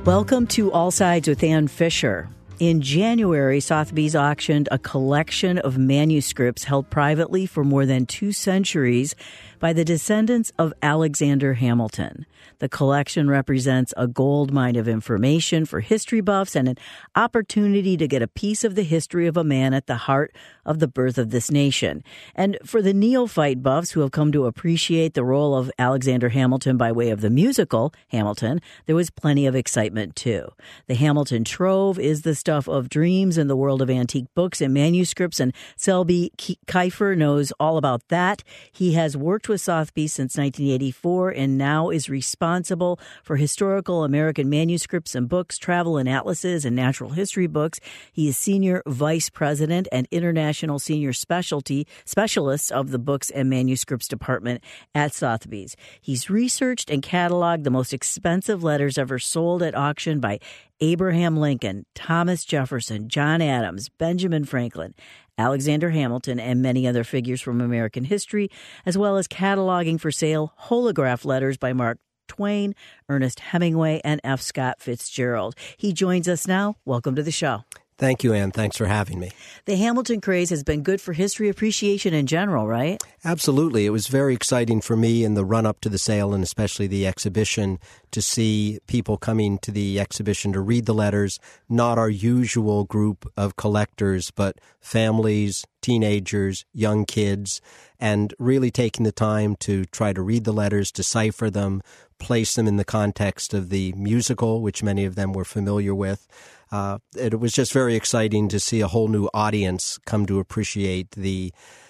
Welcome to All Sides with Ann Fisher. In January, Sotheby's auctioned a collection of manuscripts held privately for more than 2 centuries by the descendants of Alexander Hamilton. The collection represents a goldmine of information for history buffs and an opportunity to get a piece of the history of a man at the heart of the birth of this nation. And for the neophyte buffs who have come to appreciate the role of Alexander Hamilton by way of the musical Hamilton, there was plenty of excitement too. The Hamilton Trove is the stuff of dreams in the world of antique books and manuscripts, and Selby Kiefer knows all about that. He has worked with Sotheby's since 1984 and now is responsible for historical American manuscripts and books, travel and atlases, and natural history books. He is Senior Vice President and International Senior Specialist of the Books and Manuscripts Department at Sotheby's. He's researched and cataloged the most expensive letters ever sold at auction by Abraham Lincoln, Thomas Jefferson, John Adams, Benjamin Franklin, Alexander Hamilton, and many other figures from American history, as well as cataloging for sale holograph letters by Mark Twain, Ernest Hemingway, and F. Scott Fitzgerald. He joins us now. Welcome to the show. Thank you, Ann. Thanks for having me. The Hamilton craze has been good for history appreciation in general, right? Absolutely. It was very exciting for me in the run-up to the sale and especially the exhibition to see people coming to the exhibition to read the letters, not our usual group of collectors, but families, teenagers, young kids, and really taking the time to try to read the letters, decipher them, place them in the context of the musical, which many of them were familiar with. It was just very exciting to see a whole new audience come to appreciate the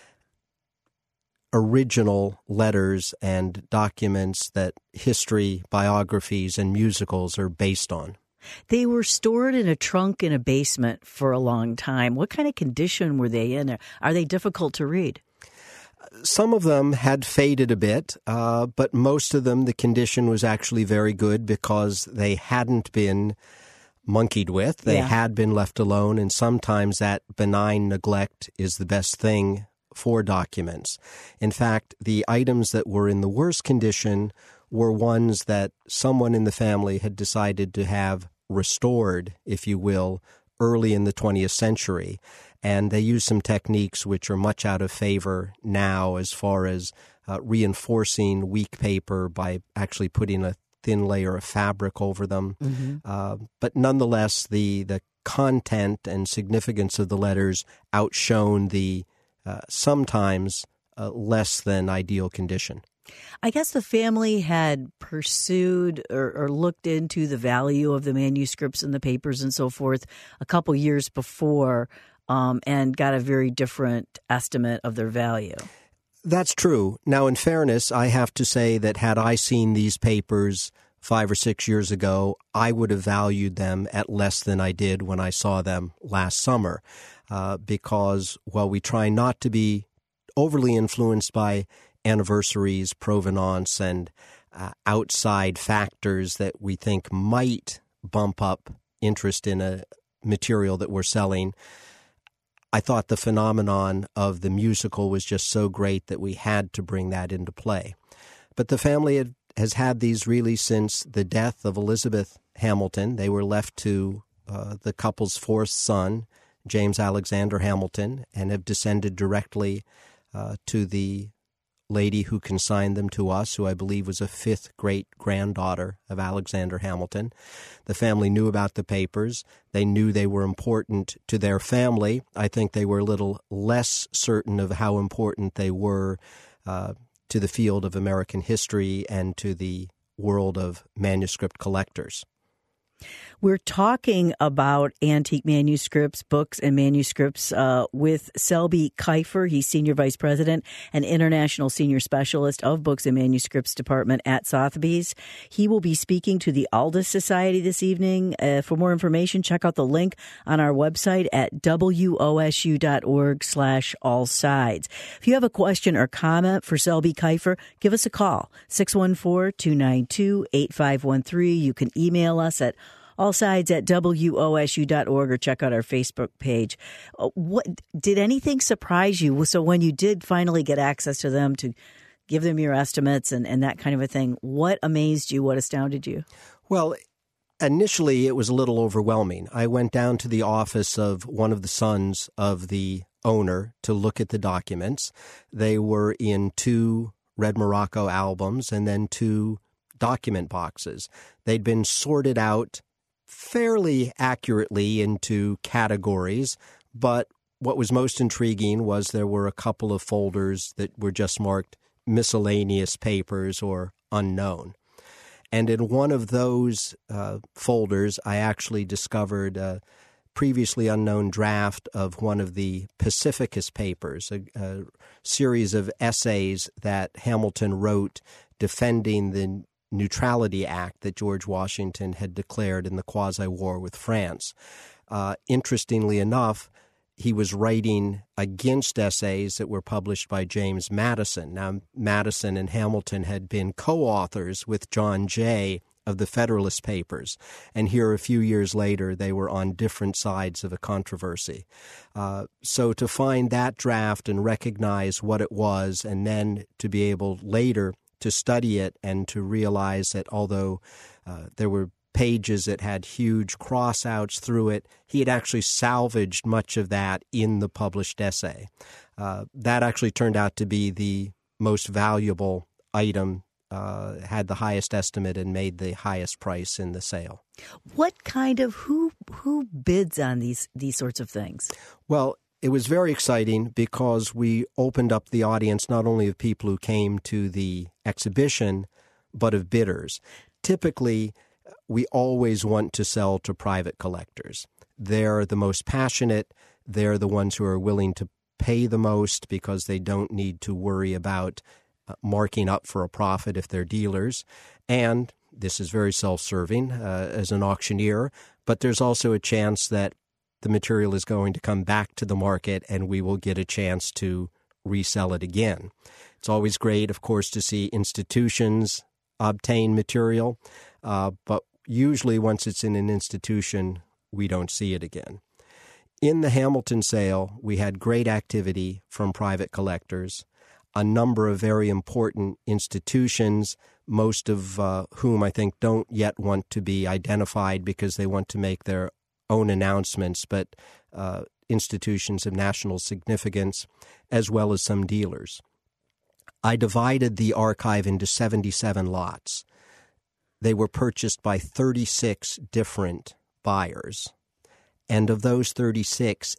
original letters and documents that history, biographies, and musicals are based on. They were stored in a trunk in a basement for a long time. What kind of condition were they in? Are they difficult to read? Some of them had faded a bit, but most of them, the condition was actually very good because they hadn't been monkeyed with. They had been left alone, and sometimes that benign neglect is the best thing for documents. In fact, the items that were in the worst condition were ones that someone in the family had decided to have restored, if you will, early in the 20th century. And they used some techniques which are much out of favor now as far as reinforcing weak paper by actually putting a thin layer of fabric over them. Mm-hmm. But nonetheless, the content and significance of the letters outshone the sometimes less than ideal condition. I guess the family had pursued or looked into the value of the manuscripts and the papers and so forth a couple years before and got a very different estimate of their value. That's true. Now, in fairness, I have to say that had I seen these papers 5 or 6 years ago, I would have valued them at less than I did when I saw them last summer, because while we try not to be overly influenced by anniversaries, provenance, and outside factors that we think might bump up interest in a material that we're selling, I thought the phenomenon of the musical was just so great that we had to bring that into play. But the family has had these really since the death of Elizabeth Hamilton. They were left to the couple's 4th son, James Alexander Hamilton, and have descended directly to the lady who consigned them to us, who I believe was a 5th great-granddaughter of Alexander Hamilton. The family knew about the papers. They knew they were important to their family. I think they were a little less certain of how important they were to the field of American history and to the world of manuscript collectors. We're talking about antique manuscripts, books and manuscripts with Selby Kiefer. He's Senior Vice President and International Senior Specialist of Books and Manuscripts Department at Sotheby's. He will be speaking to the Aldous Society this evening. For more information, check out the link on our website at wosu.org/allsides. If you have a question or comment for Selby Kiefer, give us a call, 614-292-8513. You can email us at allsides@wosu.org or check out our Facebook page. What did anything surprise you? So when you did finally get access to them to give them your estimates and that kind of a thing, what amazed you? What astounded you? Well, Initially, it was a little overwhelming. I went down to the office of one of the sons of the owner to look at the documents. They were in 2 Red Morocco albums and then 2 document boxes. They'd been sorted out fairly accurately into categories, but what was most intriguing was there were a couple of folders that were just marked miscellaneous papers or unknown. And in one of those folders, I actually discovered a previously unknown draft of one of the Pacificus papers, a series of essays that Hamilton wrote defending the Neutrality Act that George Washington had declared in the quasi-war with France. Interestingly enough, he was writing against essays that were published by James Madison. Now, Madison and Hamilton had been co-authors with John Jay of the Federalist Papers, and here a few years later they were on different sides of a controversy. So to find that draft and recognize what it was, and then to be able later to study it and to realize that although there were pages that had huge cross-outs through it, he had actually salvaged much of that in the published essay. That actually turned out to be the most valuable item, had the highest estimate and made the highest price in the sale. What kind of, who bids on these sorts of things? Well, it was very exciting because we opened up the audience not only of people who came to the exhibition, but of bidders. Typically, we always want to sell to private collectors. They're the most passionate. They're the ones who are willing to pay the most because they don't need to worry about marking up for a profit if they're dealers. And this is very self-serving as an auctioneer, but there's also a chance that the material is going to come back to the market and we will get a chance to resell it again. It's always great, of course, to see institutions obtain material, but usually once it's in an institution, we don't see it again. In the Hamilton sale, we had great activity from private collectors, a number of very important institutions, most of whom I think don't yet want to be identified because they want to make their own announcements, but institutions of national significance, as well as some dealers. I divided the archive into 77 lots. They were purchased by 36 different buyers. And of those 36,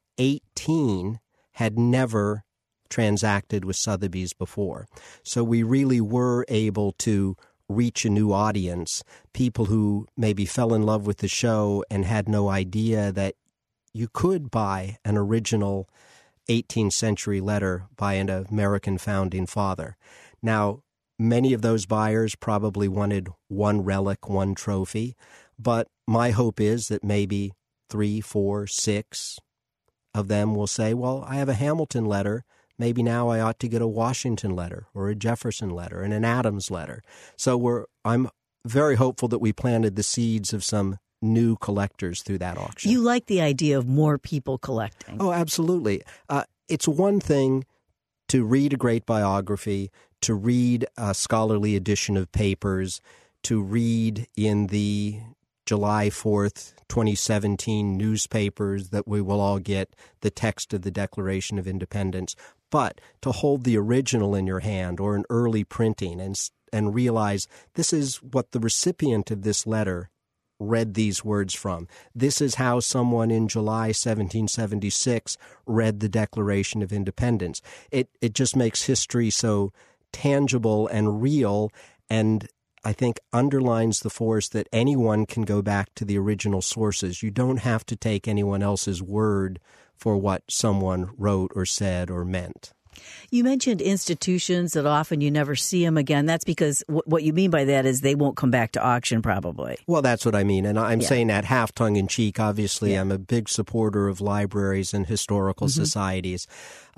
18 had never transacted with Sotheby's before. So we really were able to reach a new audience, people who maybe fell in love with the show and had no idea that you could buy an original 18th century letter by an American founding father. Now, many of those buyers probably wanted one relic, one trophy, but my hope is that maybe 3, 4, 6 of them will say, well, I have a Hamilton letter. Maybe now I ought to get a Washington letter or a Jefferson letter and an Adams letter. So I'm very hopeful that we planted the seeds of some new collectors through that auction. You like the idea of more people collecting. Oh, absolutely. It's one thing to read a great biography, to read a scholarly edition of papers, to read in the July 4th, 2017 newspapers that we will all get the text of the Declaration of Independence, but to hold the original in your hand or an early printing and realize this is what the recipient of this letter read these words from. This is how someone in July 1776 read the Declaration of Independence. It just makes history so tangible and real, and I think underlines the force that anyone can go back to the original sources. You don't have to take anyone else's word for what someone wrote or said or meant. You mentioned institutions that often you never see them again. That's because what you mean by that is they won't come back to auction probably. Well, that's what I mean. And I'm saying that half tongue-in-cheek. Obviously, I'm a big supporter of libraries and historical societies,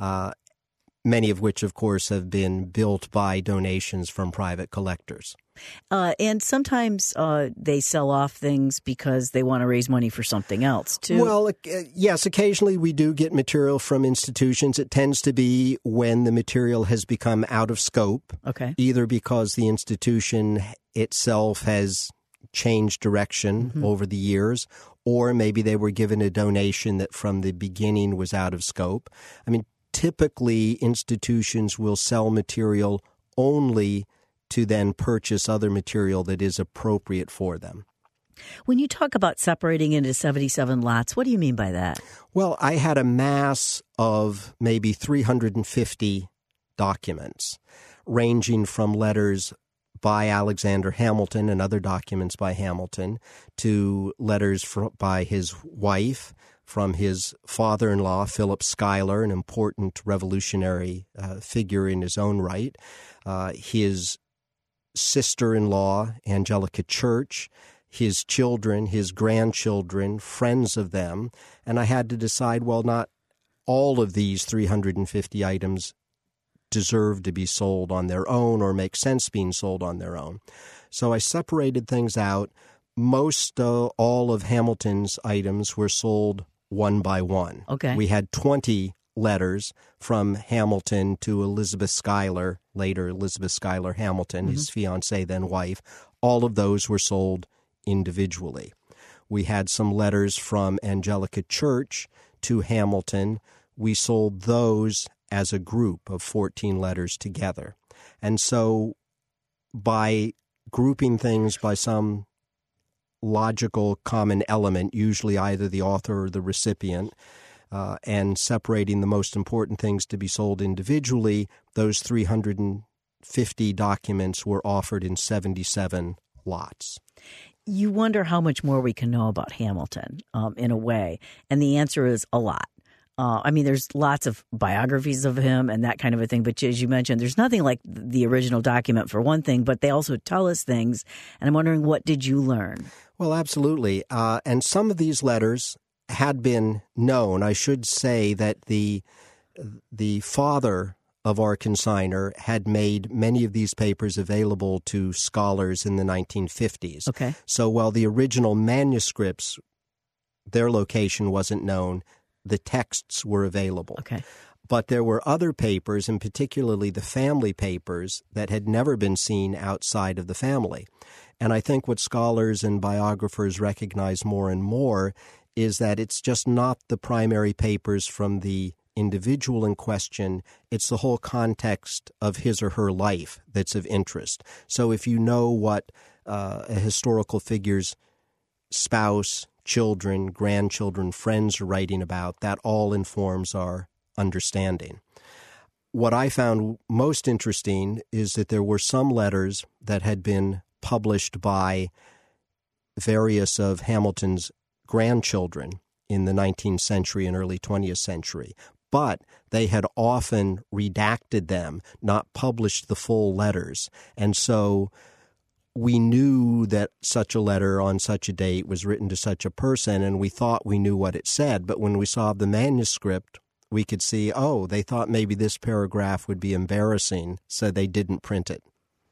many of which, of course, have been built by donations from private collectors. And sometimes they sell off things because they want to raise money for something else, too. Well, yes, occasionally we do get material from institutions. It tends to be when the material has become out of scope, either because the institution itself has changed direction over the years, or maybe they were given a donation that from the beginning was out of scope. I mean, typically institutions will sell material only to then purchase other material that is appropriate for them. When you talk about separating into 77 lots, what do you mean by that? Well, I had a mass of maybe 350 documents, ranging from letters by Alexander Hamilton and other documents by Hamilton to letters by his wife, from his father-in-law, Philip Schuyler, an important revolutionary figure in his own right, his sister-in-law, Angelica Church, his children, his grandchildren, friends of them, and I had to decide, well, not all of these 350 items deserve to be sold on their own or make sense being sold on their own. So I separated things out. Most all of Hamilton's items were sold one by one. Okay. We had 20 letters from Hamilton to Elizabeth Schuyler, later Elizabeth Schuyler Hamilton, his fiancée, then wife. All of those were sold individually. We had some letters from Angelica Church to Hamilton. We sold those as a group of 14 letters together. And so by grouping things by some logical common element, usually either the author or the recipient, and separating the most important things to be sold individually, those 350 documents were offered in 77 lots. You wonder how much more we can know about Hamilton, in a way, and the answer is a lot. I mean, there's lots of biographies of him and that kind of a thing, but as you mentioned, there's nothing like the original document for one thing, but they also tell us things, and I'm wondering, what did you learn? Well, absolutely. And some of these letters had been known. I should say that the father of our consignor had made many of these papers available to scholars in the 1950s. Okay. So while the original manuscripts, their location wasn't known, the texts were available. Okay. But there were other papers, and particularly the family papers, that had never been seen outside of the family. And I think what scholars and biographers recognize more and more is that it's just not the primary papers from the individual in question, it's the whole context of his or her life that's of interest. So if you know what a historical figure's spouse, children, grandchildren, friends are writing about, that all informs our understanding. What I found most interesting is that there were some letters that had been published by various of Hamilton's grandchildren in the 19th century and early 20th century, but they had often redacted them, not published the full letters. And so we knew that such a letter on such a date was written to such a person, and we thought we knew what it said. But when we saw the manuscript, we could see, oh, they thought maybe this paragraph would be embarrassing, so they didn't print it.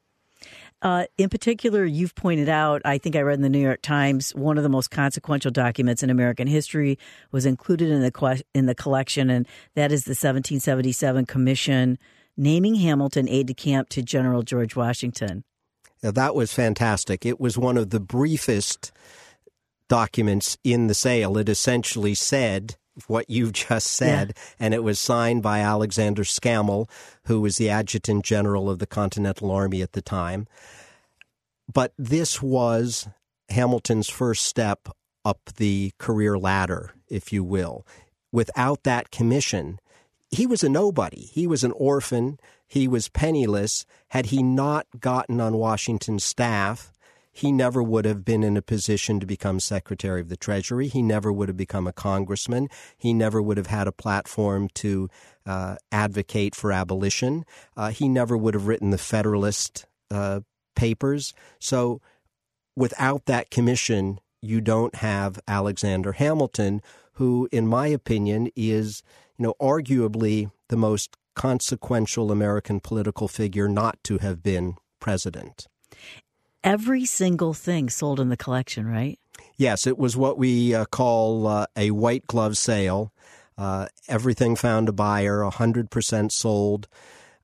In particular, you've pointed out, I think I read in the New York Times, one of the most consequential documents in American history was included in the collection, and that is the 1777 commission naming Hamilton aide-de-camp to General George Washington. Now, that was fantastic. It was one of the briefest documents in the sale. It essentially said what you just said, and it was signed by Alexander Scammell, who was the adjutant general of the Continental Army at the time. But this was Hamilton's first step up the career ladder, if you will. Without that commission, he was a nobody. He was an orphan. He was penniless. Had he not gotten on Washington's staff, he never would have been in a position to become Secretary of the Treasury. He never would have become a congressman. He never would have had a platform to advocate for abolition. He never would have written the Federalist Papers. So without that commission, you don't have Alexander Hamilton, who, in my opinion, is, arguably the most consequential American political figure not to have been president. Every single thing sold in the collection, right? Yes, it was what we call a white glove sale. Everything found a buyer, 100% sold.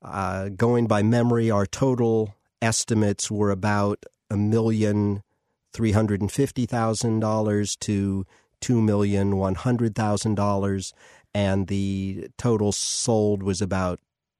Going by memory, our total estimates were about $1.3 million $350,000 to $2,100,000, and the total sold was about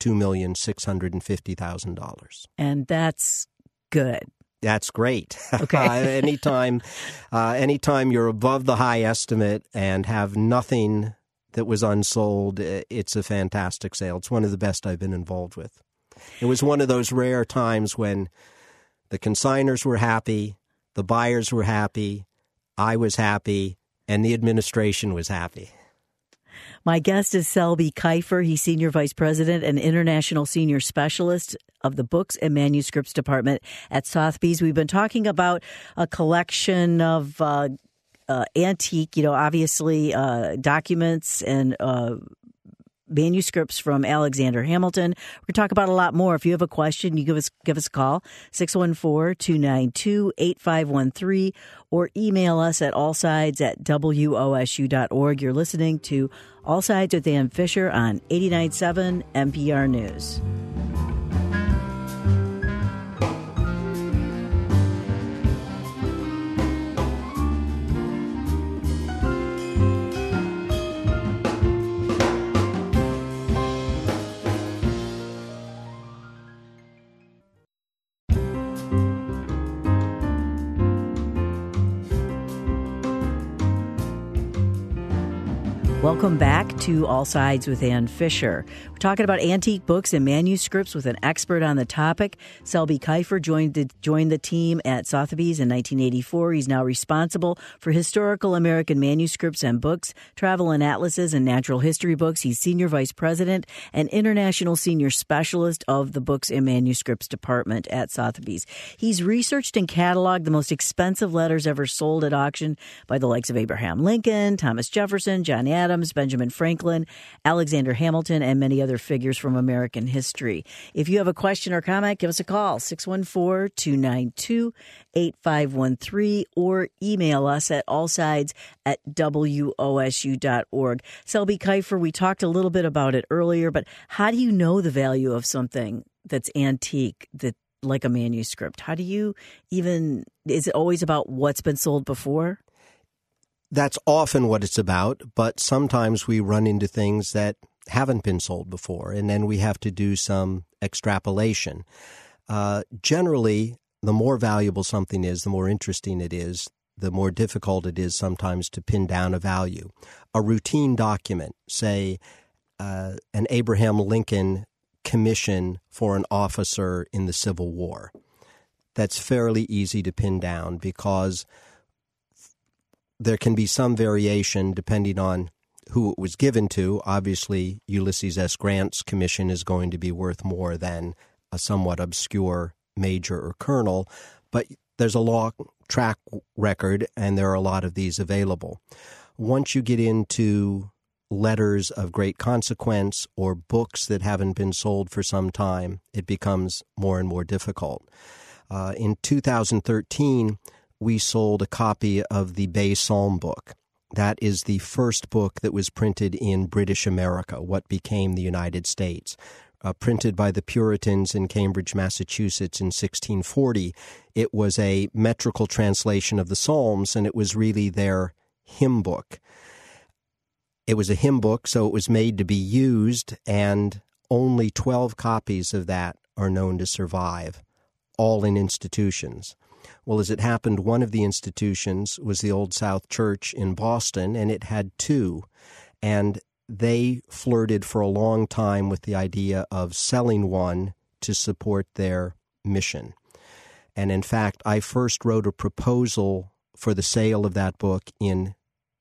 $2,650,000. And that's good. That's great. Okay. Anytime you're above the high estimate and have nothing that was unsold, it's a fantastic sale. It's one of the best I've been involved with. It was one of those rare times when the consigners were happy, the buyers were happy, I was happy, and the administration was happy. My guest is Selby Kifer. He's Senior Vice President and International Senior Specialist of the Books and Manuscripts Department at Sotheby's. We've been talking about a collection of antique, obviously documents and manuscripts from Alexander Hamilton. We're going to talk about a lot more. If you have a question, you give us a call, 614-292-8513, or email us at allsides@wosu.org. You're listening to All Sides with Ann Fisher on 89.7 NPR News. Welcome back to All Sides with Ann Fisher. We're talking about antique books and manuscripts with an expert on the topic. Selby Kifer joined the team at Sotheby's in 1984. He's now responsible for historical American manuscripts and books, travel and atlases, and natural history books. He's Senior Vice President and International Senior Specialist of the Books and Manuscripts Department at Sotheby's. He's researched and cataloged the most expensive letters ever sold at auction by the likes of Abraham Lincoln, Thomas Jefferson, John Adams, Benjamin Franklin, Alexander Hamilton, and many other figures from American history. If you have a question or comment, give us a call, 614-292-8513, or email us at allsides@wosu.org. Selby Kifer, we talked a little bit about it earlier, but how do you know the value of something that's antique, like a manuscript? How do you even, is it always about what's been sold before? That's often what it's about, but sometimes we run into things that haven't been sold before, and then we have to do some extrapolation. Generally, the more valuable something is, the more interesting it is, the more difficult it is sometimes to pin down a value. A routine document, say an Abraham Lincoln commission for an officer in the Civil War, that's fairly easy to pin down because there can be some variation depending on who it was given to. Obviously, Ulysses S. Grant's commission is going to be worth more than a somewhat obscure major or colonel, but there's a long track record, and there are a lot of these available. Once you get into letters of great consequence or books that haven't been sold for some time, it becomes more and more difficult. In 2013, we sold a copy of the Bay Psalm book. That is the first book that was printed in British America, what became the United States. Printed by the Puritans in Cambridge, Massachusetts in 1640. It was a metrical translation of the Psalms, and it was really their hymn book. It was a hymn book, so it was made to be used, and only 12 copies of that are known to survive, all in institutions. Well, as it happened, one of the institutions was the Old South Church in Boston, and it had two. And they flirted for a long time with the idea of selling one to support their mission. And in fact, I first wrote a proposal for the sale of that book in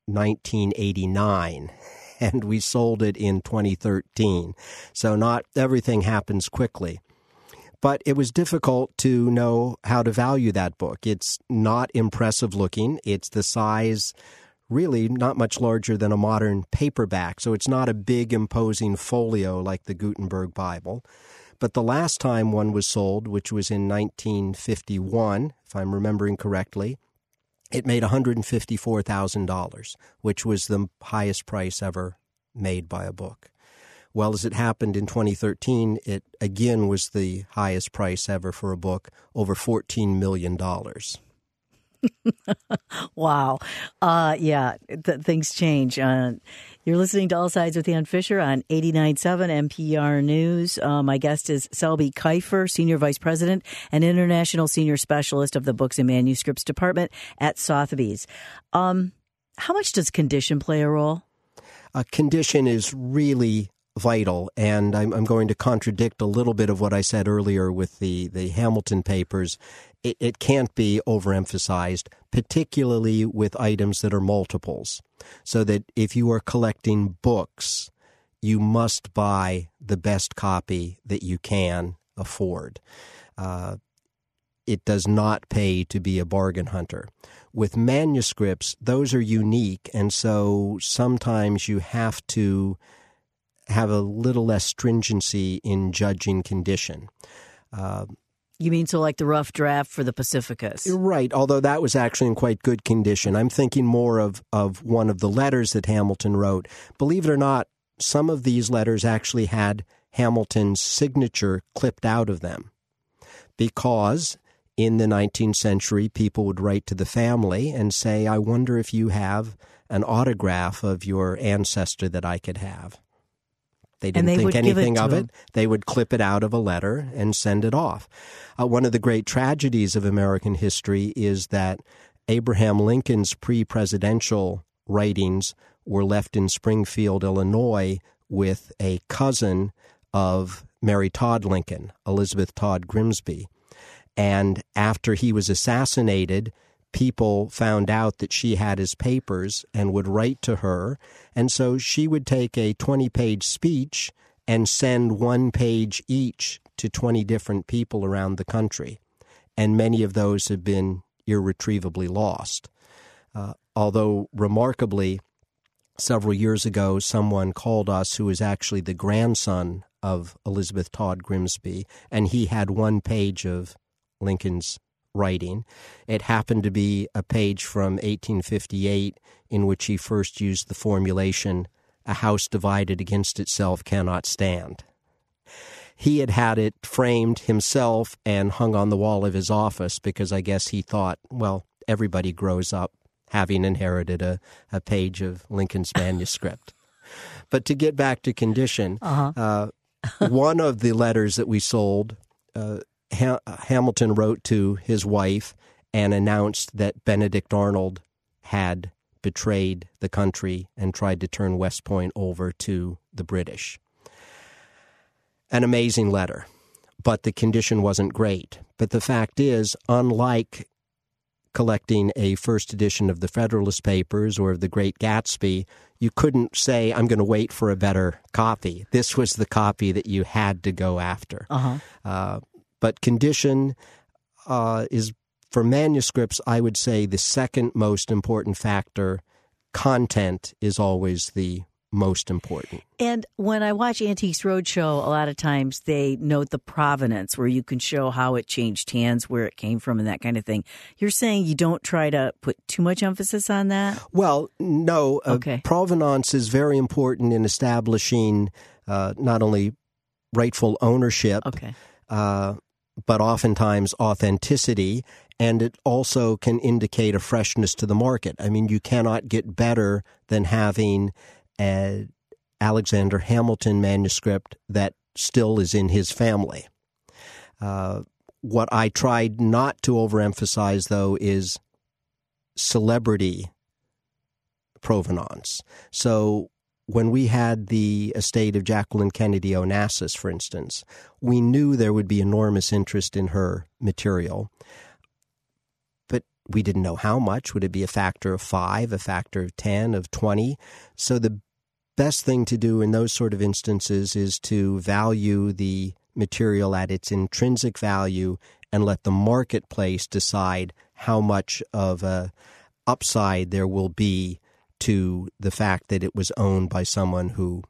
1989, and we sold it in 2013. So not everything happens quickly. But it was difficult to know how to value that book. It's not impressive looking. It's the size, really not much larger than a modern paperback. So it's not a big, imposing folio like the Gutenberg Bible. But the last time one was sold, which was in 1951, if I'm remembering correctly, it made $154,000, which was the highest price ever made by a book. Well, as it happened in 2013, it again was the highest price ever for a book, over $14 million. Wow. Things change. You're listening to All Sides with Ann Fisher on 89.7 NPR News. My guest is Selby Kifer, Senior Vice President and International Senior Specialist of the Books and Manuscripts Department at Sotheby's. How much does condition play a role? Condition is really vital, and I'm going to contradict a little bit of what I said earlier with the Hamilton papers. It can't be overemphasized, particularly with items that are multiples, so that if you are collecting books, you must buy the best copy that you can afford. It does not pay to be a bargain hunter. With manuscripts, those are unique, and so sometimes you have to have a little less stringency in judging condition. You mean so like the rough draft for the Pacificus? Right, although that was actually in quite good condition. I'm thinking more of one of the letters that Hamilton wrote. Believe it or not, some of these letters actually had Hamilton's signature clipped out of them, because in the 19th century, people would write to the family and say, I wonder if you have an autograph of your ancestor that I could have. They didn't think anything of it. They would clip it out of a letter and send it off. One of the great tragedies of American history is that Abraham Lincoln's pre-presidential writings were left in Springfield, Illinois, with a cousin of Mary Todd Lincoln, Elizabeth Todd Grimsby. And after he was assassinated, people found out that she had his papers and would write to her. And so she would take a 20-page speech and send one page each to 20 different people around the country. And many of those have been irretrievably lost. Although, remarkably, several years ago, someone called us who was actually the grandson of Elizabeth Todd Grimsby, and he had one page of Lincoln's writing. It happened to be a page from 1858 in which he first used the formulation, "A house divided against itself cannot stand." He had it framed himself and hung on the wall of his office because I guess he thought, well, everybody grows up having inherited a page of Lincoln's manuscript. But to get back to condition, one of the letters that we sold, Hamilton wrote to his wife and announced that Benedict Arnold had betrayed the country and tried to turn West Point over to the British. An amazing letter, but the condition wasn't great. But the fact is, unlike collecting a first edition of the Federalist Papers or of The Great Gatsby, you couldn't say, I'm going to wait for a better copy. This was the copy that you had to go after. But condition is, for manuscripts, I would say the second most important factor. Content is always the most important. And when I watch Antiques Roadshow, a lot of times they note the provenance, where you can show how it changed hands, where it came from, and that kind of thing. You're saying you don't try to put too much emphasis on that? Well, no. Provenance is very important in establishing not only rightful ownership, but oftentimes authenticity, and it also can indicate a freshness to the market. I mean, you cannot get better than having an Alexander Hamilton manuscript that still is in his family. What I tried not to overemphasize, though, is celebrity provenance. So when we had the estate of Jacqueline Kennedy Onassis, for instance, we knew there would be enormous interest in her material, but we didn't know how much. Would it be a factor of 5, a factor of 10, of 20? So the best thing to do in those sort of instances is to value the material at its intrinsic value and let the marketplace decide how much of a upside there will be to the fact that it was owned by someone who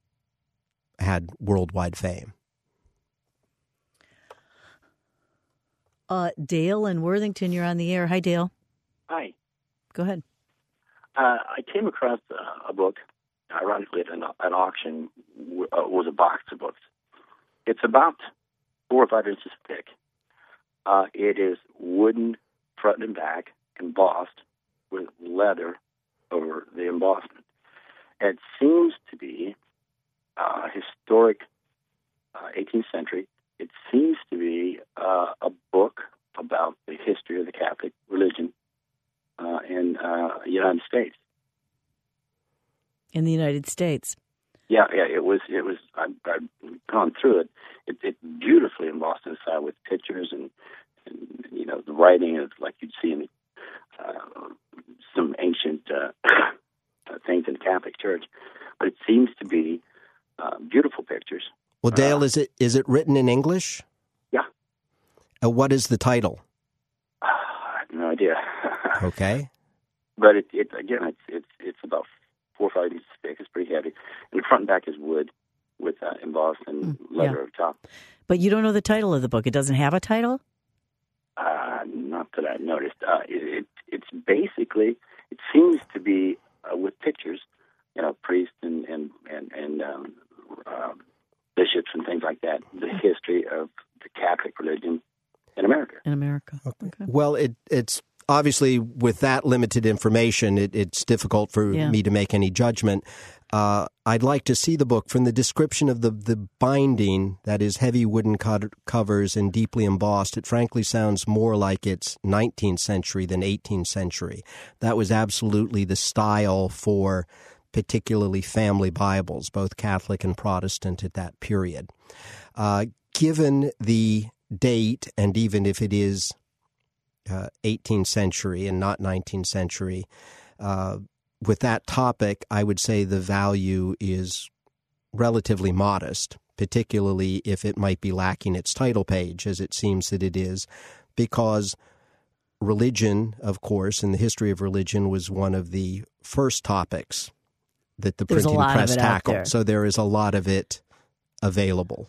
had worldwide fame. Dale in Worthington, you're on the air. Hi, Dale. Hi. Go ahead. I came across a book, ironically, at an auction. Was a box of books. It's about 4 or 5 inches thick. It is wooden front and back, embossed with leather over the embossment. It seems to be historic 18th century. It seems to be a book about the history of the Catholic religion in the United States. In the United States. Yeah, it was. I've gone through it. It's beautifully embossed inside with pictures and the writing is like you'd see in some ancient things in the Catholic Church. But it seems to be beautiful pictures. Well, Dale, is it written in English? Yeah. What is the title? I have no idea. Okay. But it's about 4 or 5 inches thick. It's pretty heavy. And the front and back is wood with embossed and leather over top. But you don't know the title of the book. It doesn't have a title? Not that I've noticed. It's basically, it seems to be with pictures, priests and bishops and things like that, the history of the Catholic religion in America. Okay. Well, it's obviously with that limited information, it's difficult for me to make any judgment. I'd like to see the book. From the description of the binding, that is heavy wooden covers and deeply embossed, it frankly sounds more like it's 19th century than 18th century. That was absolutely the style for particularly family Bibles, both Catholic and Protestant at that period. Given the date, and even if it is 18th century and not 19th century, with that topic, I would say the value is relatively modest, particularly if it might be lacking its title page, as it seems that it is, because religion, of course, and the history of religion was one of the first topics that the printing press tackled. So there is a lot of it available.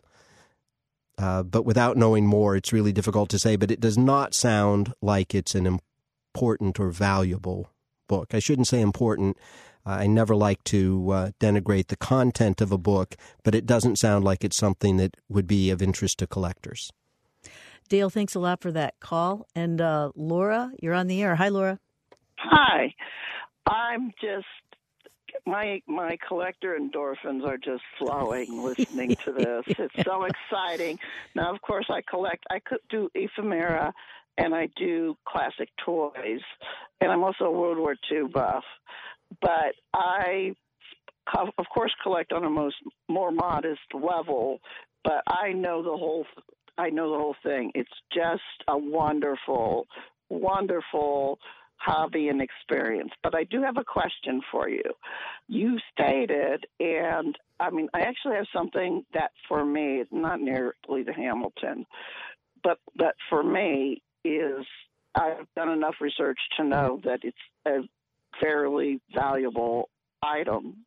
But without knowing more, it's really difficult to say. But it does not sound like it's an important or valuable book. I shouldn't say important. I never like to denigrate the content of a book, but it doesn't sound like it's something that would be of interest to collectors. Dale, thanks a lot for that call. And Laura, you're on the air. Hi, Laura. Hi. I'm just... My collector endorphins are just flowing listening to this. It's so exciting. Now, of course, I could do ephemera, and I do classic toys, and I'm also a World War II buff. But I, of course, collect on a more modest level. But I know the whole thing. It's just a wonderful, wonderful hobby and experience. But I do have a question for you. You stated, and I actually have something that for me is not nearly the Hamilton, but that for me is, I've done enough research to know that it's a fairly valuable item.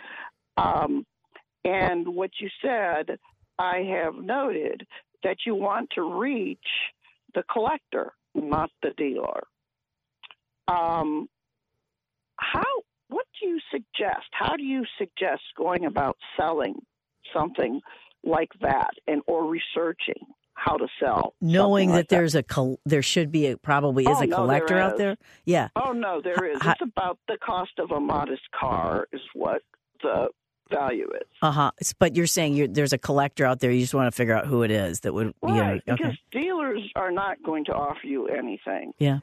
And what you said, I have noted that you want to reach the collector, not the dealer. What do you suggest? How do you suggest going about selling something like that, or researching how to sell? Knowing that like there should be a collector out there? Yeah. Oh, no, there is. It's about the cost of a modest car is what the value is. Uh-huh. But you're saying there's a collector out there, you just want to figure out who it is that would... Right, because dealers are not going to offer you anything. Yeah.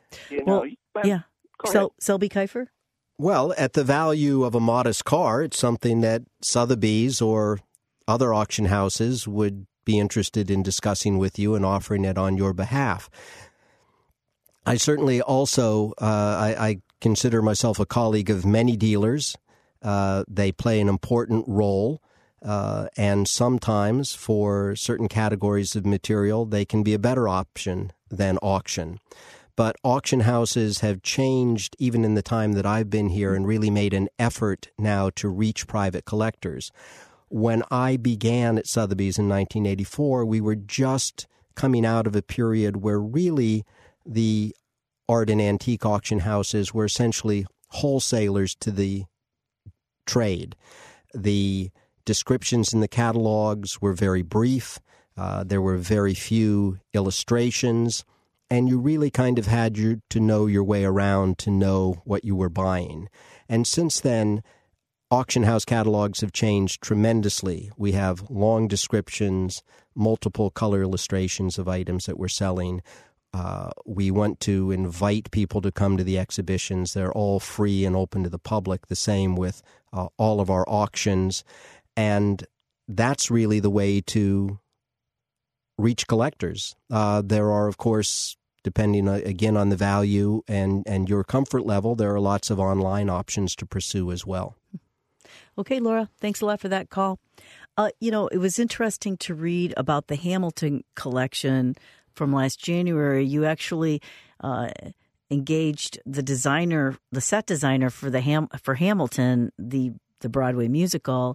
Selby Kiefer? Well, at the value of a modest car, it's something that Sotheby's or other auction houses would be interested in discussing with you and offering it on your behalf. I certainly also, I consider myself a colleague of many dealers. They play an important role, and sometimes for certain categories of material, they can be a better option than auction. But auction houses have changed even in the time that I've been here and really made an effort now to reach private collectors. When I began at Sotheby's in 1984, we were just coming out of a period where really the art and antique auction houses were essentially wholesalers to the trade. The descriptions in the catalogs were very brief. There were very few illustrations. and you really kind of had to know your way around to know what you were buying. And since then, auction house catalogs have changed tremendously. We have long descriptions, multiple color illustrations of items that we're selling. We want to invite people to come to the exhibitions. They're all free and open to the public, the same with all of our auctions. And that's really the way to reach collectors. There are, of course, depending, again, on the value and your comfort level, there are lots of online options to pursue as well. Okay, Laura, thanks a lot for that call. It was interesting to read about the Hamilton collection from last January. You actually engaged the set designer for Hamilton, the Broadway musical,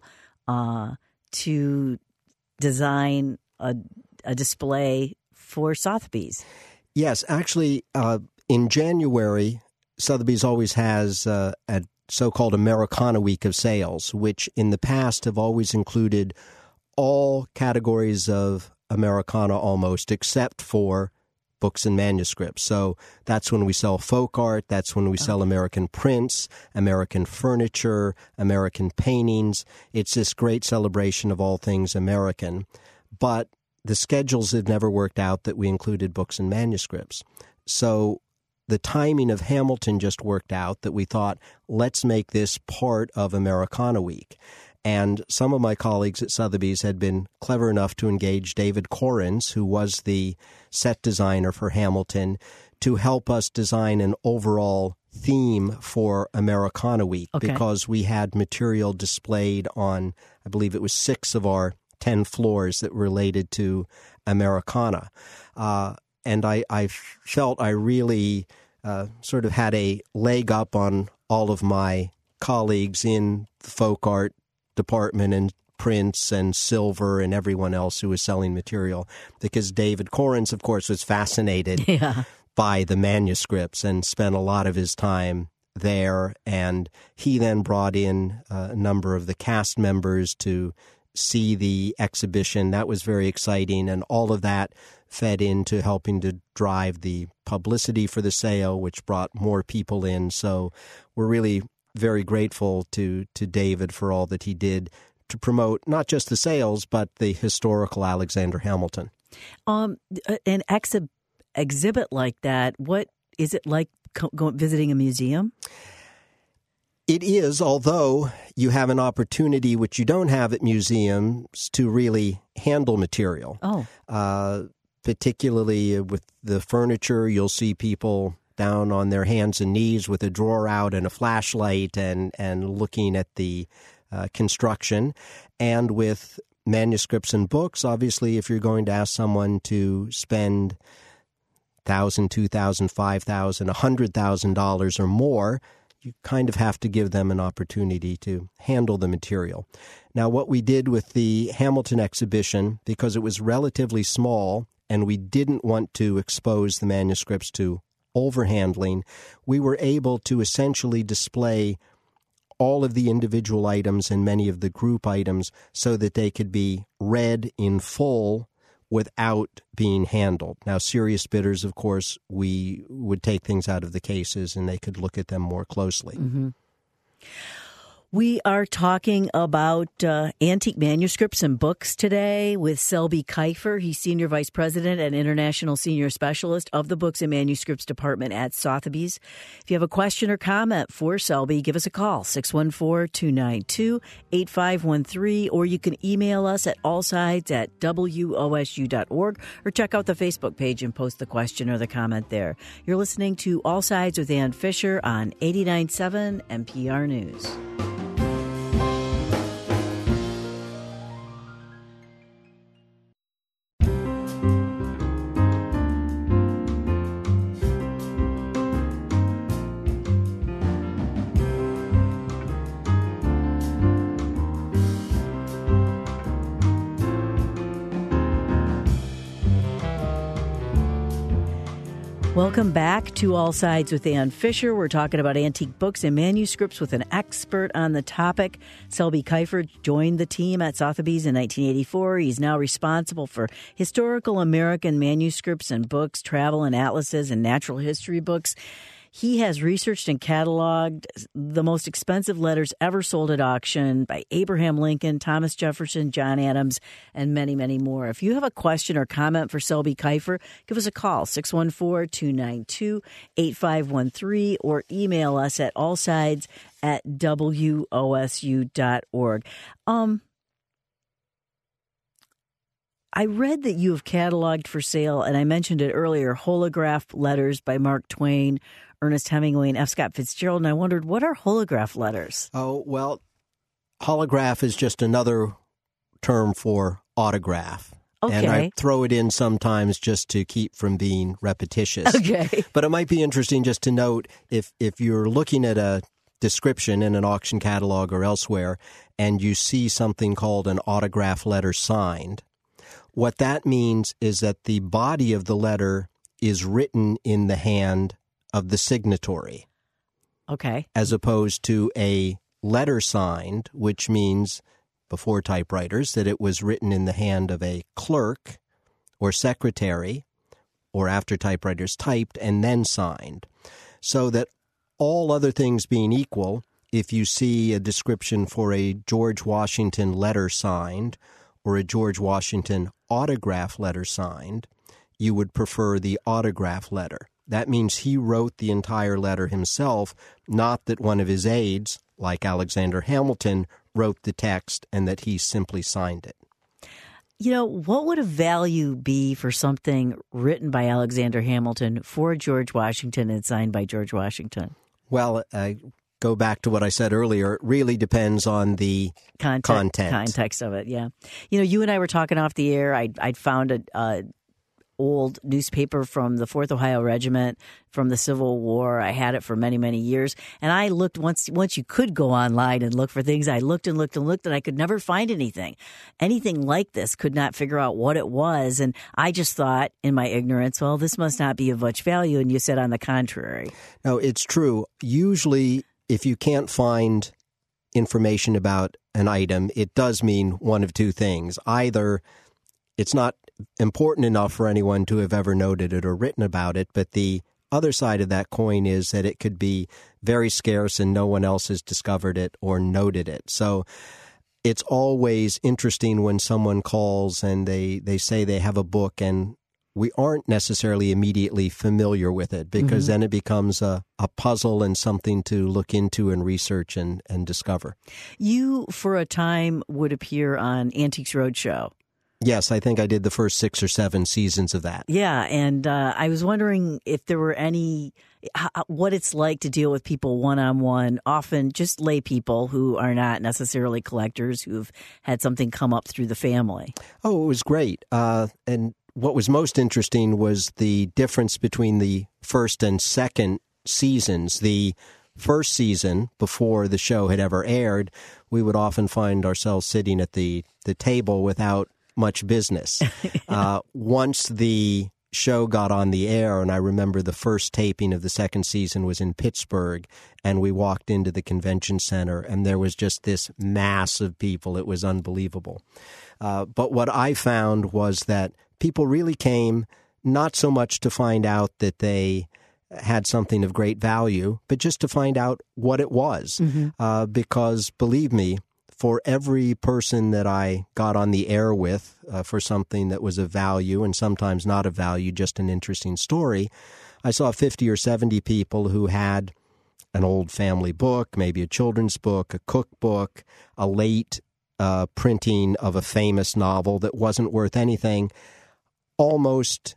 to design a display for Sotheby's. Yes, actually, in January, Sotheby's always has a so-called Americana Week of sales, which in the past have always included all categories of Americana almost, except for books and manuscripts. So that's when we sell folk art, that's when we sell American prints, American furniture, American paintings. It's this great celebration of all things American. But the schedules have never worked out that we included books and manuscripts. So the timing of Hamilton just worked out that we thought, let's make this part of Americana Week. And some of my colleagues at Sotheby's had been clever enough to engage David Corrins, who was the set designer for Hamilton, to help us design an overall theme for Americana Week, because we had material displayed on, I believe it was 6 of our 10 floors that related to Americana. And I felt I really sort of had a leg up on all of my colleagues in the folk art department and prints and silver and everyone else who was selling material, because David Corrins, of course, was fascinated by the manuscripts and spent a lot of his time there. And he then brought in a number of the cast members to see the exhibition. That was very exciting, and all of that fed into helping to drive the publicity for the sale, which brought more people in. So we're really very grateful to David for all that he did to promote not just the sales, but the historical Alexander Hamilton. An exhibit like that, what is it like visiting a museum? It is, although you have an opportunity, which you don't have at museums, to really handle material. Particularly with the furniture, you'll see people down on their hands and knees with a drawer out and a flashlight and looking at the construction. And with manuscripts and books, obviously, if you're going to ask someone to spend $1,000, $2,000, $5,000, $100,000 or more, you kind of have to give them an opportunity to handle the material. Now, what we did with the Hamilton exhibition, because it was relatively small and we didn't want to expose the manuscripts to overhandling, we were able to essentially display all of the individual items and many of the group items so that they could be read in full without being handled. Now, serious bidders, of course, we would take things out of the cases and they could look at them more closely. Mm-hmm. We are talking about antique manuscripts and books today with Selby Kifer. He's Senior Vice President and International Senior Specialist of the Books and Manuscripts Department at Sotheby's. If you have a question or comment for Selby, give us a call, 614-292-8513, or you can email us at allsides@wosu.org, or check out the Facebook page and post the question or the comment there. You're listening to All Sides with Ann Fisher on 89.7 NPR News. Welcome back to All Sides with Ann Fisher. We're talking about antique books and manuscripts with an expert on the topic. Selby Kiefer joined the team at Sotheby's in 1984. He's now responsible for historical American manuscripts and books, travel and atlases, and natural history books. He has researched and cataloged the most expensive letters ever sold at auction by Abraham Lincoln, Thomas Jefferson, John Adams, and many, many more. If you have a question or comment for Selby Kiefer, give us a call, 614-292-8513, or email us at allsides@wosu.org. I read that you have cataloged for sale, and I mentioned it earlier, holograph letters by Mark Twain, Ernest Hemingway, and F. Scott Fitzgerald, and I wondered, what are holograph letters? Oh, well, holograph is just another term for autograph. Okay. And I throw it in sometimes just to keep from being repetitious. Okay. But it might be interesting just to note, if you're looking at a description in an auction catalog or elsewhere, and you see something called an autograph letter signed, what that means is that the body of the letter is written in the hand of the signatory. Okay. As opposed to a letter signed, which means, before typewriters, that it was written in the hand of a clerk or secretary, or after typewriters typed and then signed. So that all other things being equal, if you see a description for a George Washington letter signed or a George Washington autograph letter signed, you would prefer the autograph letter. That means he wrote the entire letter himself, not that one of his aides, like Alexander Hamilton, wrote the text and that he simply signed it. You know, what would a value be for something written by Alexander Hamilton for George Washington and signed by George Washington? Well, I go back to what I said earlier. It really depends on the context of it, yeah. You know, you and I were talking off the air. I'd found a old newspaper from the 4th Ohio Regiment from the Civil War. I had it for many, many years. And I looked, once you could go online and look for things, I looked and looked and looked, and I could never find anything like this, could not figure out what it was. And I just thought, in my ignorance, well, this must not be of much value. And you said on the contrary. No, it's true. Usually, if you can't find information about an item, it does mean one of two things. Either it's not important enough for anyone to have ever noted it or written about it, but the other side of that coin is that it could be very scarce and no one else has discovered it or noted it. So it's always interesting when someone calls and they say they have a book and we aren't necessarily immediately familiar with it, because then it becomes a puzzle and something to look into and research and discover. You, for a time, would appear on Antiques Roadshow. Yes, I think I did the first 6 or 7 seasons of that. Yeah, and I was wondering if there were what it's like to deal with people one-on-one, often just lay people who are not necessarily collectors, who've had something come up through the family. Oh, it was great. And what was most interesting was the difference between the first and second seasons. The first season, before the show had ever aired, we would often find ourselves sitting at the table without much business. Once the show got on the air, and I remember the first taping of the second season was in Pittsburgh, and we walked into the convention center, and there was just this mass of people. It was unbelievable. But what I found was that people really came not so much to find out that they had something of great value, but just to find out what it was. Because, believe me, for every person that I got on the air with for something that was of value and sometimes not of value, just an interesting story, I saw 50 or 70 people who had an old family book, maybe a children's book, a cookbook, a late printing of a famous novel that wasn't worth anything. Almost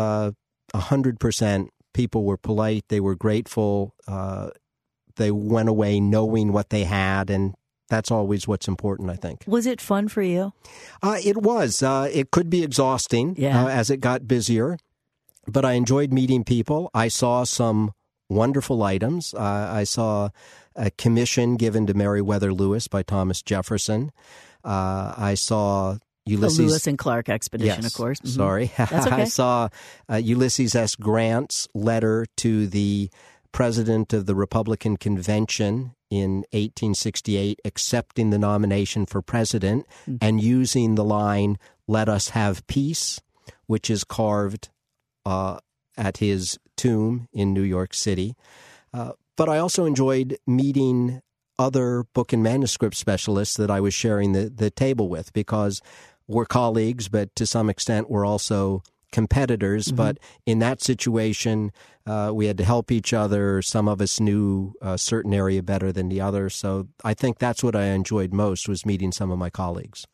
100% people were polite. They were grateful. They went away knowing what they had, and that's always what's important, I think. Was it fun for you? It was. It could be exhausting as it got busier, but I enjoyed meeting people. I saw some wonderful items. I saw a commission given to Meriwether Lewis by Thomas Jefferson. I saw Ulysses. The Lewis and Clark expedition, Yes, of course. Sorry. That's okay. I saw Ulysses S. Grant's letter to the president of the Republican Convention in 1868 accepting the nomination for president and using the line, "Let us have peace," which is carved at his tomb in New York City. But I also enjoyed meeting other book and manuscript specialists that I was sharing the table with, because we're colleagues, but to some extent we're also competitors. But in that situation, we had to help each other. Some of us knew a certain area better than the other. So I think that's what I enjoyed most, was meeting some of my colleagues.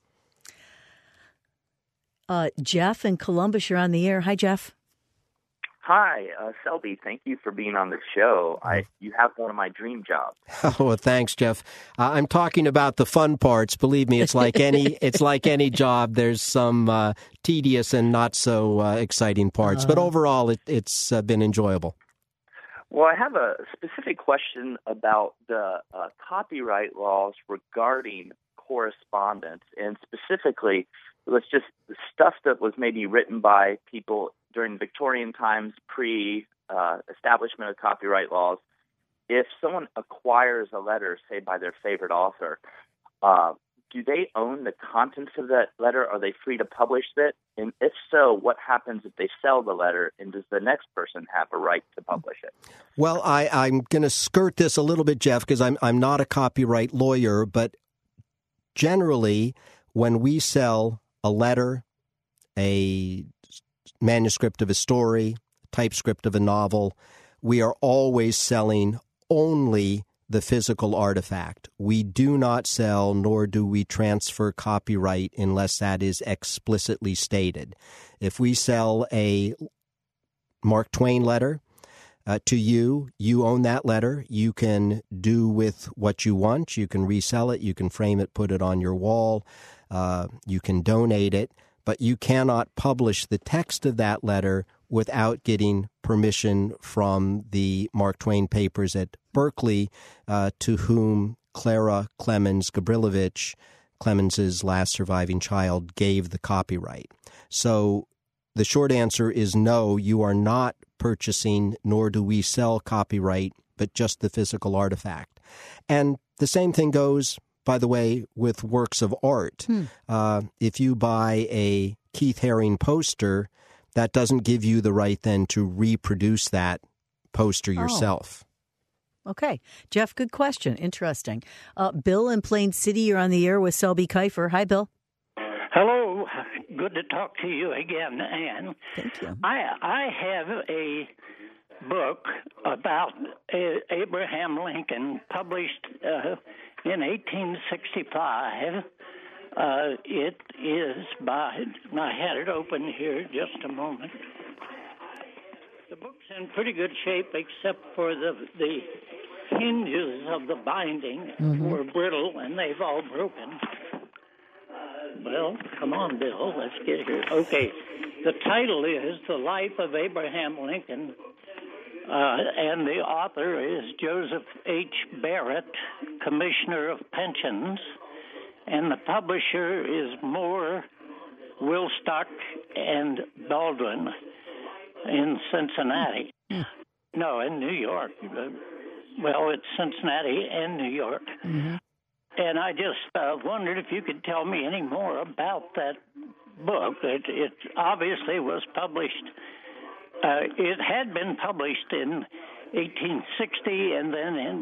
Jeff in Columbus, you're on the air. Hi, Jeff. Hi, Selby. Thank you for being on the show. You have one of my dream jobs. Oh, well, thanks, Jeff. I'm talking about the fun parts. Believe me, it's like any job. There's some tedious and not so exciting parts, but overall, it's been enjoyable. Well, I have a specific question about the copyright laws regarding correspondence, and specifically, it was just the stuff that was maybe written by people during Victorian times, pre-establishment of copyright laws. If someone acquires a letter, say by their favorite author, do they own the contents of that letter? Are they free to publish it? And if so, what happens if they sell the letter? And does the next person have a right to publish it? Well, I'm going to skirt this a little bit, Jeff, because I'm not a copyright lawyer, but generally, when we sell a letter, a manuscript of a story, typescript of a novel, we are always selling only the physical artifact. We do not sell, nor do we transfer copyright unless that is explicitly stated. If we sell a Mark Twain letter to you, you own that letter. You can do with what you want. You can resell it. You can frame it, put it on your wall. You can donate it. But you cannot publish the text of that letter without getting permission from the Mark Twain papers at Berkeley, to whom Clara Clemens Gabrilowitsch, Clemens's last surviving child, gave the copyright. So the short answer is no, you are not purchasing, nor do we sell copyright, but just the physical artifact. And the same thing goes, by the way, with works of art. If you buy a Keith Haring poster, that doesn't give you the right then to reproduce that poster yourself. Okay. Jeff, good question. Interesting. Bill in Plain City, you're on the air with Selby Kiefer. Hi, Bill. Hello. Good to talk to you again, Ann. Thank you. I have a book about Abraham Lincoln published in 1865. It is by, I had it open here just a moment. The book's in pretty good shape except for the hinges of the binding were brittle and they've all broken. Well, come on, Bill, let's get here. Okay, the title is The Life of Abraham Lincoln, and the author is Joseph H. Barrett, Commissioner of Pensions, and the publisher is Moore, Wilstock, and Baldwin in Cincinnati. No, in New York. Well, it's Cincinnati and New York. And I just wondered if you could tell me any more about that book. It obviously was published. It had been published in 1860 and then in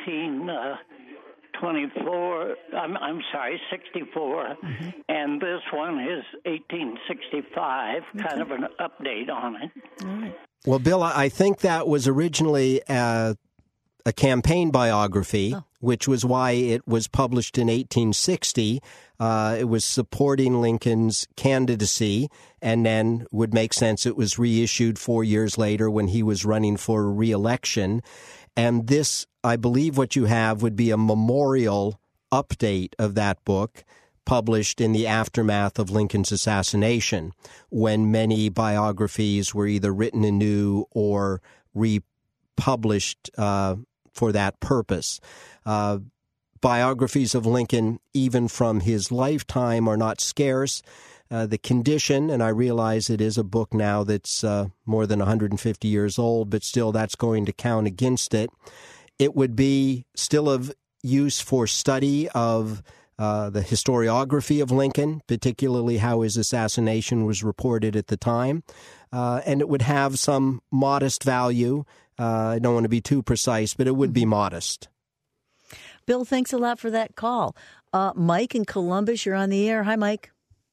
64, and this one is 1865, kind of an update on it. All right. Well, Bill, I think that was originally a campaign biography, which was why it was published in 1860. It was supporting Lincoln's candidacy, and then would make sense it was reissued 4 years later when he was running for re-election. And this, I believe what you have would be a memorial update of that book, published in the aftermath of Lincoln's assassination, when many biographies were either written anew or republished for that purpose. biographies of Lincoln, even from his lifetime, are not scarce. The Condition, and I realize it is a book now that's more than 150 years old, but still that's going to count against it. It would be still of use for study of the historiography of Lincoln, particularly how his assassination was reported at the time. And it would have some modest value. I don't want to be too precise, but it would be modest. Bill, thanks a lot for that call. Mike in Columbus, you're on the air. Hi, Mike.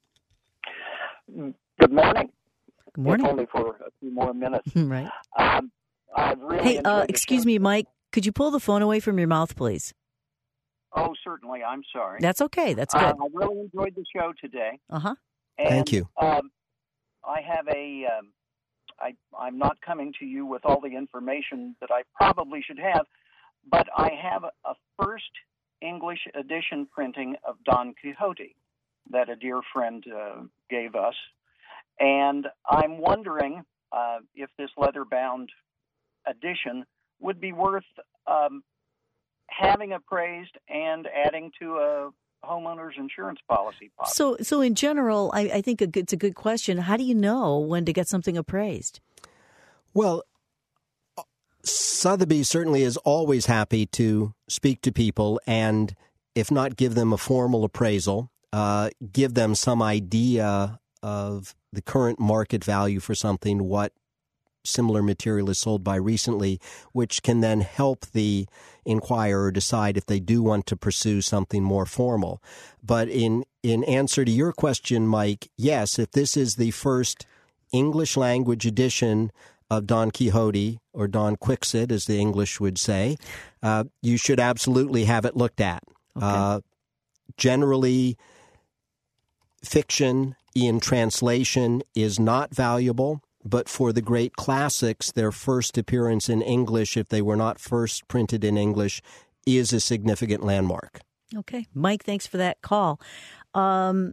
Good morning. Good morning. If only for a few more minutes. Right. I've really excuse me, Mike. Could you pull the phone away from your mouth, please? Oh, certainly. I'm sorry. That's okay. That's good. I really enjoyed the show today. Uh-huh. Thank you. I have I'm not coming to you with all the information that I probably should have, but I have a first English edition printing of Don Quixote that a dear friend gave us. And I'm wondering if this leather-bound edition would be worth having appraised and adding to a homeowner's insurance policy. So in general, I think it's a good question. How do you know when to get something appraised? Well, Sotheby's certainly is always happy to speak to people and, if not give them a formal appraisal, give them some idea of the current market value for something, what similar material is sold by recently, which can then help the inquirer decide if they do want to pursue something more formal. But in answer to your question, Mike, yes, if this is the first English language edition of Don Quixote, or Don Quixote, as the English would say, you should absolutely have it looked at. Okay. Generally, fiction in translation is not valuable, but for the great classics, their first appearance in English, if they were not first printed in English, is a significant landmark. Okay. Mike, thanks for that call. How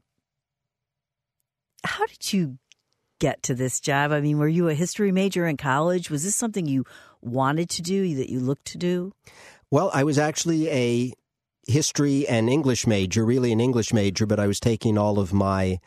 did you get to this job? I mean, were you a history major in college? Was this something you wanted to do, that you looked to do? Well, I was actually a history and English major, really an English major, but I was taking all of my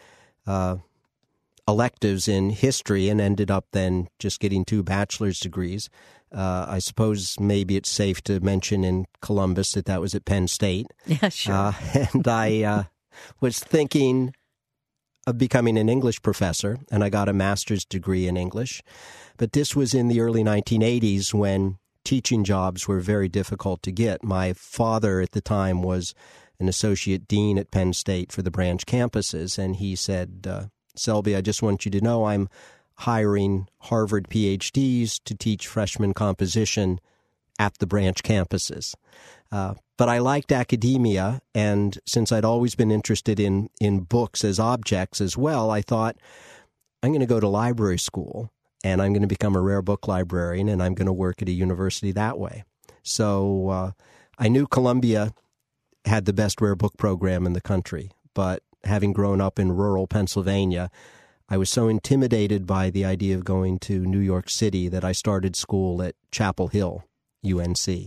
electives in history and ended up then just getting 2 bachelor's degrees. I suppose maybe it's safe to mention in Columbus that was at Penn State. Yeah, sure. And I was thinking of becoming an English professor, and I got a master's degree in English. But this was in the early 1980s when teaching jobs were very difficult to get. My father at the time was an associate dean at Penn State for the branch campuses, and he said, Selby, I just want you to know I'm hiring Harvard PhDs to teach freshman composition at the branch campuses. But I liked academia, and since I'd always been interested in books as objects as well, I thought, I'm going to go to library school, and I'm going to become a rare book librarian, and I'm going to work at a university that way. So I knew Columbia had the best rare book program in the country, but having grown up in rural Pennsylvania, I was so intimidated by the idea of going to New York City that I started school at Chapel Hill, UNC.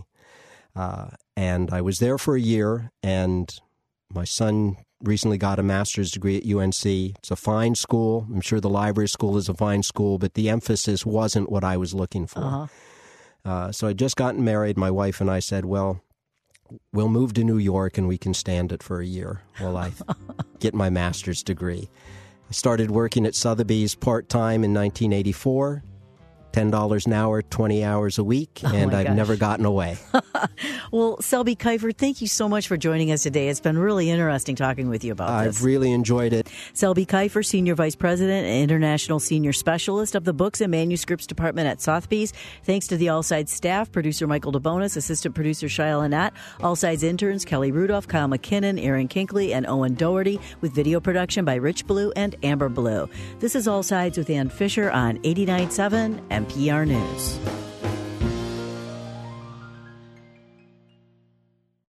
And I was there for a year, and my son recently got a master's degree at UNC. It's a fine school. I'm sure the library school is a fine school, but the emphasis wasn't what I was looking for. So I'd just gotten married. My wife and I said, well, we'll move to New York and we can stand it for a year while I get my master's degree. I started working at Sotheby's part-time in 1984. $10 an hour, 20 hours a week, and I've never gotten away. Well, Selby Kifer, thank you so much for joining us today. It's been really interesting talking with you about this. I've really enjoyed it. Selby Kifer, Senior Vice President and International Senior Specialist of the Books and Manuscripts Department at Sotheby's. Thanks to the All Sides staff, producer Michael DeBonis, assistant producer Shia Lynette, All Sides interns Kelly Rudolph, Kyle McKinnon, Aaron Kinkley, and Owen Doherty, with video production by Rich Blue and Amber Blue. This is All Sides with Ann Fisher on 89.7 NPR News.